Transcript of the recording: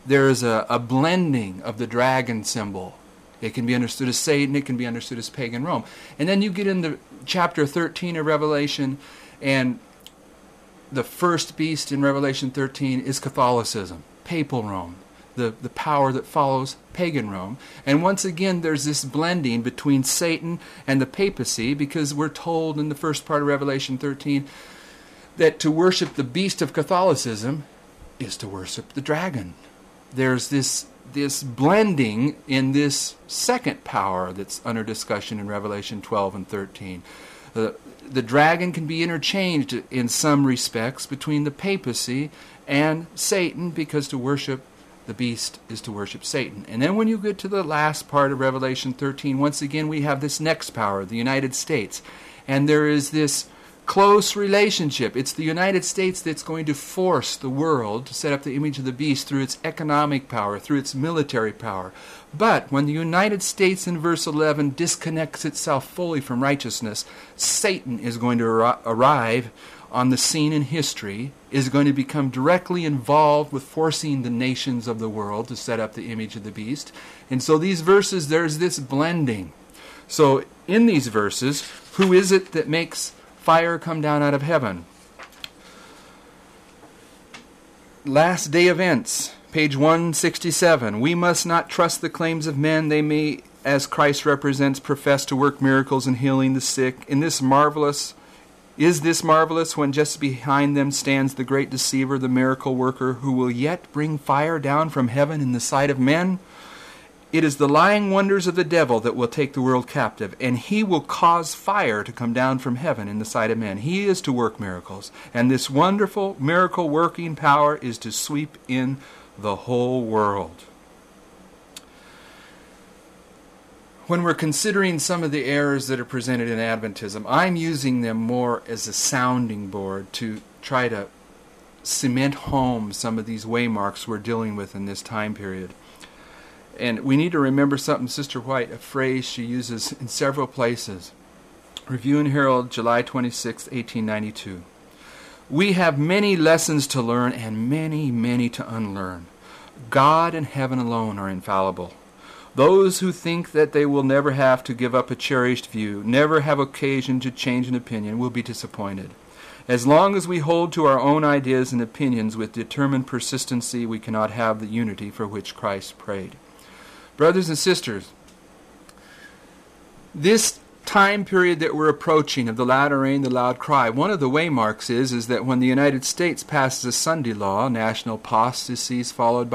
there is a blending of the dragon symbol. It can be understood as Satan, it can be understood as pagan Rome. And then you get into chapter 13 of Revelation, and the first beast in Revelation 13 is Catholicism, papal Rome, the power that follows pagan Rome. And once again, there's this blending between Satan and the papacy, because we're told in the first part of Revelation 13 that to worship the beast of Catholicism is to worship the dragon. There's this blending in this second power that's under discussion in Revelation 12 and 13. The dragon can be interchanged in some respects between the papacy and Satan, because to worship the beast is to worship Satan. And then when you get to the last part of Revelation 13, once again we have this next power, the United States. And there is this close relationship. It's the United States that's going to force the world to set up the image of the beast through its economic power, through its military power. But when the United States in verse 11 disconnects itself fully from righteousness, Satan is going to arrive on the scene in history, is going to become directly involved with forcing the nations of the world to set up the image of the beast. And so these verses, there's this blending. So in these verses, who is it that makes fire come down out of heaven? Last day events, page 167. We must not trust the claims of men. They may, as Christ represents, profess to work miracles and healing the sick. Is this marvelous when just behind them stands the great deceiver, the miracle worker, who will yet bring fire down from heaven in the sight of men? It is the lying wonders of the devil that will take the world captive, and he will cause fire to come down from heaven in the sight of men. He is to work miracles, and this wonderful miracle-working power is to sweep in the whole world. When we're considering some of the errors that are presented in Adventism, I'm using them more as a sounding board to try to cement home some of these waymarks we're dealing with in this time period. And we need to remember something, Sister White, a phrase she uses in several places. Review and Herald, July 26, 1892. We have many lessons to learn and many, many to unlearn. God and heaven alone are infallible. Those who think that they will never have to give up a cherished view, never have occasion to change an opinion, will be disappointed. As long as we hold to our own ideas and opinions with determined persistency, we cannot have the unity for which Christ prayed. Brothers and sisters, this time period that we're approaching of the latter rain, the loud cry, one of the waymarks is that when the United States passes a Sunday law, national apostasy is followed